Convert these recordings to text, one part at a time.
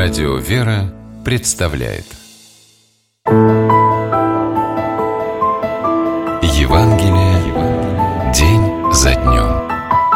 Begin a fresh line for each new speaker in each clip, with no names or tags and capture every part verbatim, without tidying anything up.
Радио «Вера» представляет Евангелие день за днем.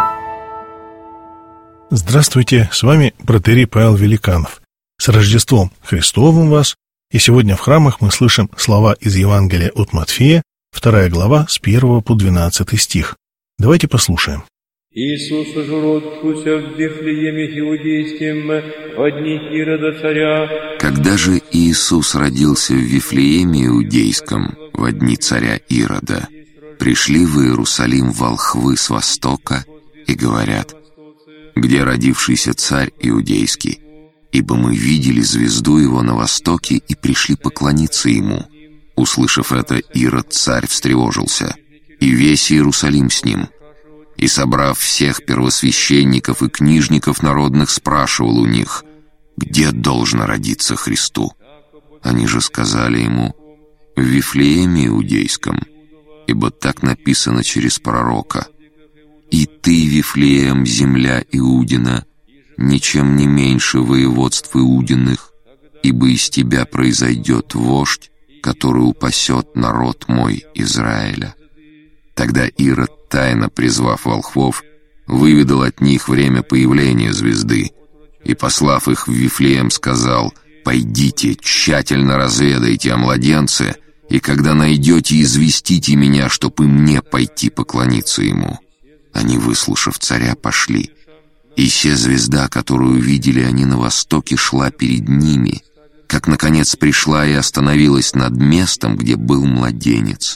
Здравствуйте, с вами протоиерей Павел Великанов. С Рождеством Христовым вас! И сегодня в храмах мы слышим слова из Евангелия от Матфея, вторая глава, с первого по двенадцатый стих. Давайте послушаем.
Иисус же родился в Вифлееме Иудейском во дни Ирода царя.
Когда же Иисус родился в Вифлееме Иудейском во дни царя Ирода, пришли в Иерусалим волхвы с востока и говорят: «Где родившийся царь Иудейский? Ибо мы видели звезду его на востоке и пришли поклониться ему». Услышав это, Ирод царь встревожился, и весь Иерусалим с ним. И, собрав всех первосвященников и книжников народных, спрашивал у них: где должно родиться Христу? Они же сказали ему: в Вифлееме Иудейском, ибо так написано через пророка: «И ты, Вифлеем, земля Иудина, ничем не меньше воеводств Иудиных, ибо из тебя произойдет вождь, который упасет народ мой Израиля». Тогда Ирод, тайно призвав волхвов, выведал от них время появления звезды, и, послав их в Вифлеем, сказал: «Пойдите, тщательно разведайте о младенце, и когда найдете, известите меня, чтоб и мне пойти поклониться ему». Они, выслушав царя, пошли. И се звезда, которую видели они на востоке, шла перед ними, как, наконец, пришла и остановилась над местом, где был младенец.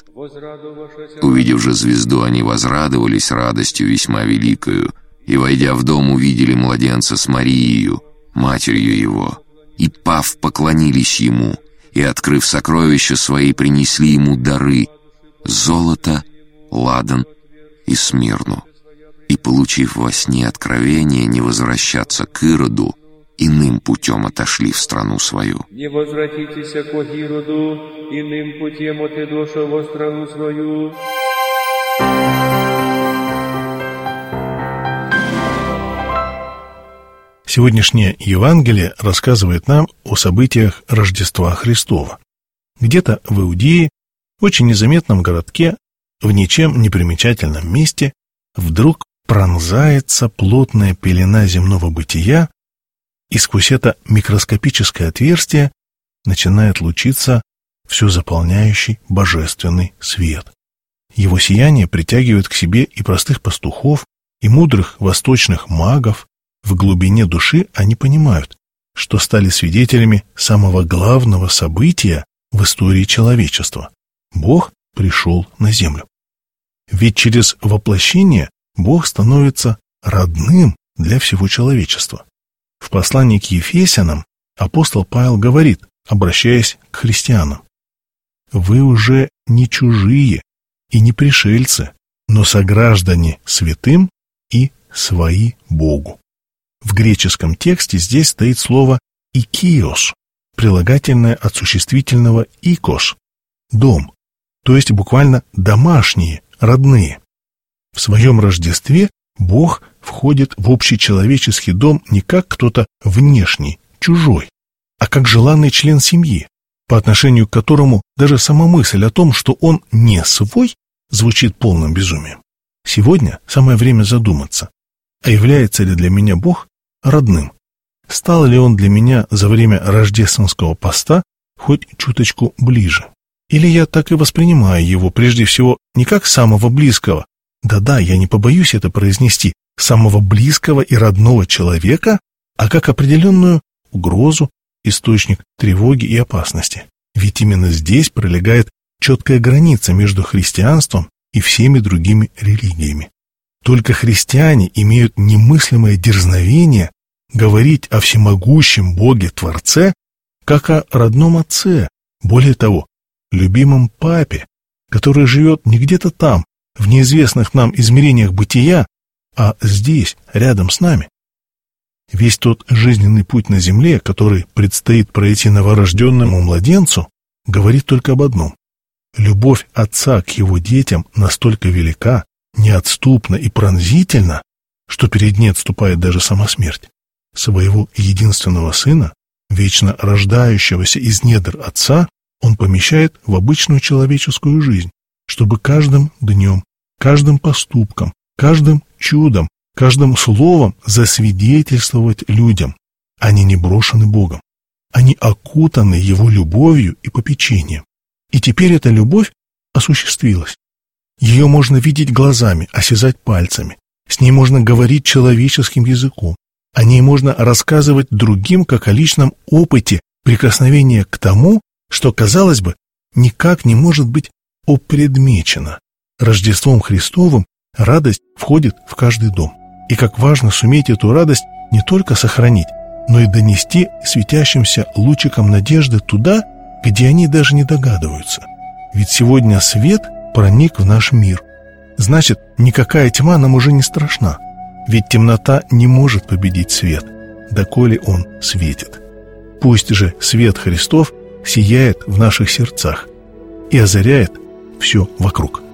Увидев же звезду, они возрадовались радостью весьма великою, и, войдя в дом, увидели младенца с Марией, матерью его, и, пав, поклонились ему, и, открыв сокровища свои, принесли ему дары — золото, ладан и смирну. И, получив во сне откровение не возвращаться к Ироду, иным путем отошли в страну свою.
Не возвратитесь к Ироду, иным путем отойдоша во страну свою.
Сегодняшнее Евангелие рассказывает нам о событиях Рождества Христова. Где-то в Иудее, в очень незаметном городке, в ничем не примечательном месте, вдруг пронзается плотная пелена земного бытия, и сквозь это микроскопическое отверстие начинает лучиться все заполняющий божественный свет. Его сияние притягивает к себе и простых пастухов, и мудрых восточных магов. В глубине души они понимают, что стали свидетелями самого главного события в истории человечества. Бог пришел на землю. Ведь через воплощение Бог становится родным для всего человечества. В послании к Ефесянам апостол Павел говорит, обращаясь к христианам: «Вы уже не чужие и не пришельцы, но сограждане святым и свои Богу». В греческом тексте здесь стоит слово «икиос», прилагательное от существительного «икос» — «дом», то есть буквально «домашние», «родные». В своем Рождестве Бог входит в общечеловеческий дом не как кто-то внешний, чужой, а как желанный член семьи, по отношению к которому даже сама мысль о том, что он не свой, звучит полным безумием. Сегодня самое время задуматься, а является ли для меня Бог родным? Стал ли он для меня за время рождественского поста хоть чуточку ближе? Или я так и воспринимаю его прежде всего не как самого близкого, да-да, я не побоюсь это произнести, самого близкого и родного человека, а как определенную угрозу, источник тревоги и опасности. Ведь именно здесь пролегает четкая граница между христианством и всеми другими религиями. Только христиане имеют немыслимое дерзновение говорить о всемогущем Боге-Творце, как о родном Отце, более того, любимом Папе, который живет не где-то там, в неизвестных нам измерениях бытия, а здесь, рядом с нами. Весь тот жизненный путь на земле, который предстоит пройти новорожденному младенцу, говорит только об одном. Любовь Отца к его детям настолько велика, неотступна и пронзительна, что перед ней отступает даже сама смерть. Своего единственного Сына вечно рождающегося из недр Отца, Он помещает в обычную человеческую жизнь, чтобы каждым днем, каждым поступком, каждым чудом, каждым словом засвидетельствовать людям: они не брошены Богом, они окутаны Его любовью и попечением. И теперь эта любовь осуществилась. Ее можно видеть глазами, осязать пальцами, с ней можно говорить человеческим языком, о ней можно рассказывать другим, как о личном опыте прикосновения к тому, что, казалось бы, никак не может быть опредмечено. Рождеством Христовым радость входит в каждый дом. И как важно суметь эту радость не только сохранить, но и донести светящимся лучиком надежды туда, где они даже не догадываются. Ведь сегодня свет проник в наш мир. Значит, никакая тьма нам уже не страшна. Ведь темнота не может победить свет, доколе он светит. Пусть же свет Христов сияет в наших сердцах и озаряет все вокруг.